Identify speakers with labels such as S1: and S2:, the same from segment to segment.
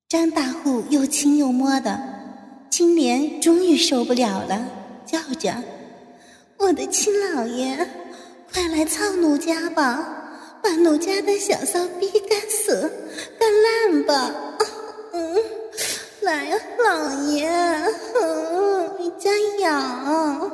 S1: 张大户又亲又摸的，金莲终于受不了了，叫着：“我的亲老爷，快来操奴家吧，把奴家的小骚逼干死干烂吧！来呀，老爷，你加油！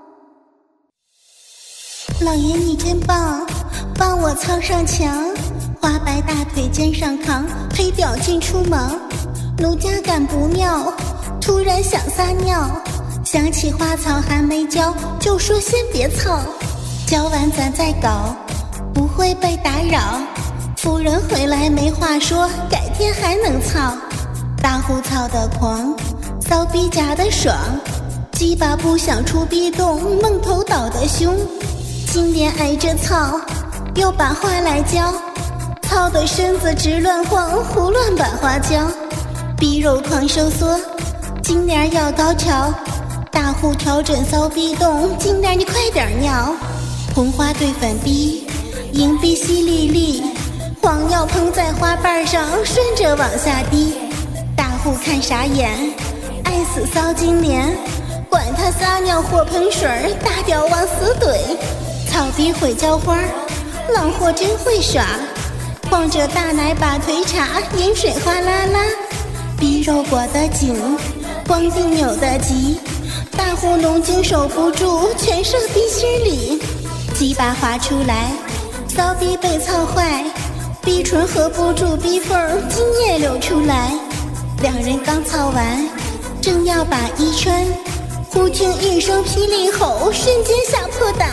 S1: 老爷你真棒，帮我操上墙，花白大腿肩上扛，黑屌劲出毛，奴家感不妙，突然想撒尿，想起花草还没浇，就说先别操，浇完咱再搞，不会被打扰。夫人回来没话说，改天还能操。大户操得狂，骚逼夹得爽，鸡巴不想出逼洞，梦头倒得凶。金莲挨着操，又把话来教，操的身子直乱晃，胡乱把花椒，逼肉狂收缩，金莲要高潮。大户调整骚逼洞，金莲你快点尿。红花对粉逼，银币淅沥沥，黄尿喷在花瓣上，顺着往下滴。大户看傻眼，爱死骚金莲，管他撒尿或喷水，大屌往死怼。草逼会浇花，浪货真会耍，晃着大奶把腿插，盐水哗啦啦，逼肉裹得紧，光腚扭得急，大户浓精守不住，全射逼心里，鸡巴滑出来，骚逼被操坏，逼唇合不住逼缝，精液流出来。两人刚操完，正要把衣穿，忽听一声霹雳吼，瞬间吓破胆。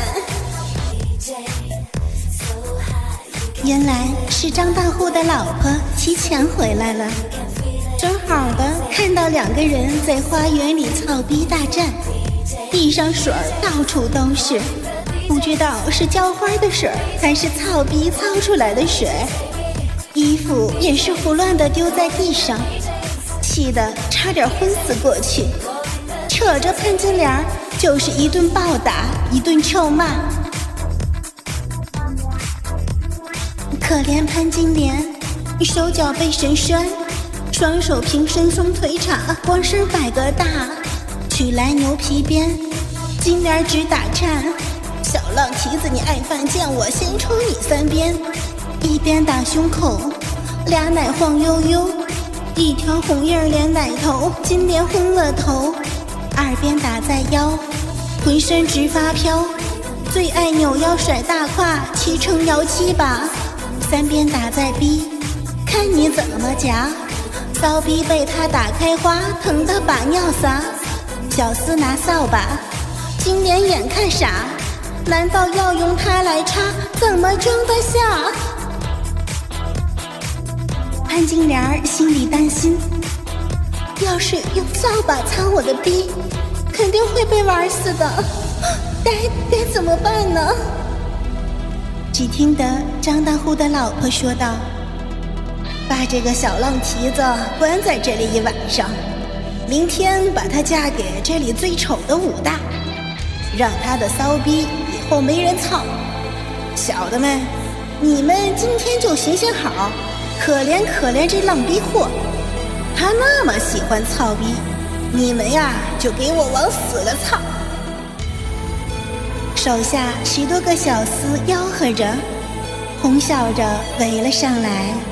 S1: 原来是张大户的老婆提前回来了，正好的看到两个人在花园里操逼大战，地上水到处都是，不知道是浇花的水还是操逼操出来的水，衣服也是胡乱的丢在地上，气得差点昏死过去，扯着潘金莲就是一顿暴打，一顿臭骂。可怜潘金莲手脚被神拴，双手平伸松腿叉，光身摆个大，取来牛皮鞭，金莲直打颤，小浪蹄子你爱犯贱，我先抽你3鞭。一边打胸口，俩奶晃悠悠，一条红印连奶头，金莲昏了头。二边打在腰，浑身直发飘，最爱扭腰甩大胯，骑乘摇七把。三边打在逼，看你怎么夹，骚逼被他打开花，疼得把尿撒。小厮拿扫把，金莲眼看傻，难道要用它来插，怎么装得下？潘金莲心里担心，要是用扫把擦我的逼，肯定会被玩死的，该怎么办呢？只听得张大户的老婆说道：“把这个小浪蹄子关在这里1晚上，明天把她嫁给这里最丑的武大，让她的骚逼以后没人操。小的们，你们今天就行行好，可怜可怜这浪逼货，他那么喜欢操逼，你们呀就给我往死了操。”手下10多个小厮吆喝着，哄笑着围了上来。